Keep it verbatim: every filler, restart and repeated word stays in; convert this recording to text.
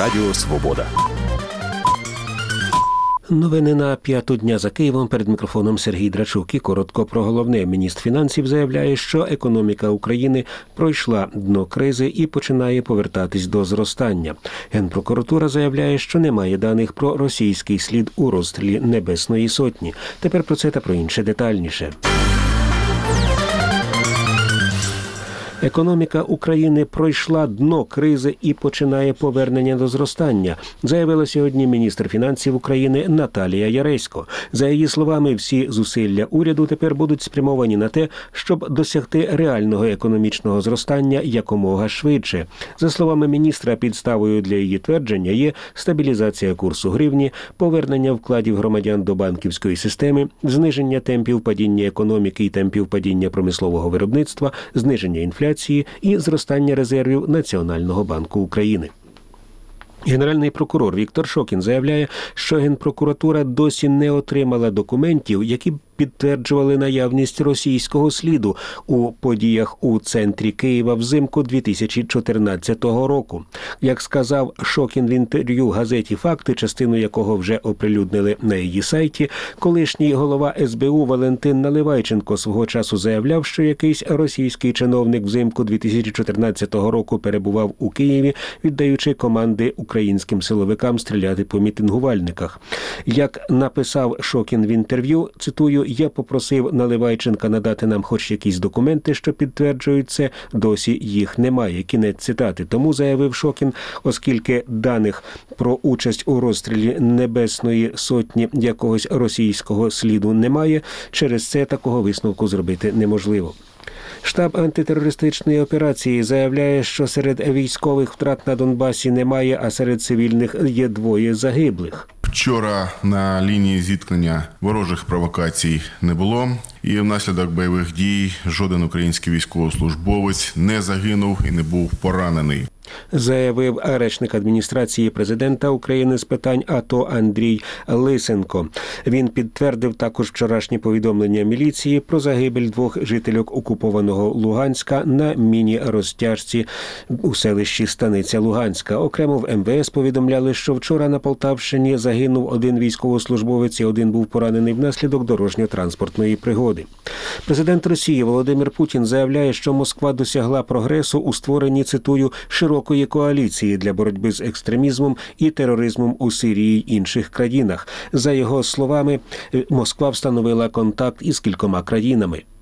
Радіо Свобода. Новини на п'яту дня за Києвом. Перед мікрофоном Сергій Драчук. І коротко про головне. Міністр фінансів заявляє, що економіка України пройшла дно кризи і починає повертатись до зростання. Генпрокуратура заявляє, що немає даних про російський слід у розстрілі Небесної Сотні. Тепер про це та про інше детальніше. Економіка України пройшла дно кризи і починає повернення до зростання, заявила сьогодні міністр фінансів України Наталія Яресько. За її словами, всі зусилля уряду тепер будуть спрямовані на те, щоб досягти реального економічного зростання якомога швидше. За словами міністра, підставою для її твердження є стабілізація курсу гривні, повернення вкладів громадян до банківської системи, зниження темпів падіння економіки і темпів падіння промислового виробництва, зниження інфляції і зростання резервів Національного банку України. Генеральний прокурор Віктор Шокін заявляє, що Генпрокуратура досі не отримала документів, які підтверджували наявність російського сліду у подіях у центрі Києва взимку дві тисячі чотирнадцятого року. Як сказав Шокін в інтерв'ю газеті «Факти», частину якого вже оприлюднили на її сайті, колишній голова ес бе у Валентин Наливайченко свого часу заявляв, що якийсь російський чиновник взимку дві тисячі чотирнадцятого року перебував у Києві, віддаючи команди українським силовикам стріляти по мітингувальниках. Як написав Шокін в інтерв'ю, цитую, «Я попросив Наливайченка надати нам хоч якісь документи, що підтверджують це, досі їх немає». Кінець цитати. Тому, заявив Шокін, оскільки даних про участь у розстрілі Небесної Сотні якогось російського сліду немає, через це такого висновку зробити неможливо. Штаб антитерористичної операції заявляє, що серед військових втрат на Донбасі немає, а серед цивільних є двоє загиблих. Вчора на лінії зіткнення ворожих провокацій не було, і внаслідок бойових дій жоден український військовослужбовець не загинув і не був поранений, заявив речник адміністрації президента України з питань АТО Андрій Лисенко. Він підтвердив також вчорашнє повідомлення міліції про загибель двох жительок окупованого Луганська на міні-розтяжці у селищі Станиця Луганська. Окремо в ем ве ес повідомляли, що вчора на Полтавщині загинув один військовослужбовець і один був поранений внаслідок дорожньо-транспортної пригоди. Президент Росії Володимир Путін заявляє, що Москва досягла прогресу у створенні, цитую, широкої коаліції для боротьби з екстремізмом і тероризмом у Сирії й інших країнах. За його словами, Москва встановила контакт із кількома країнами.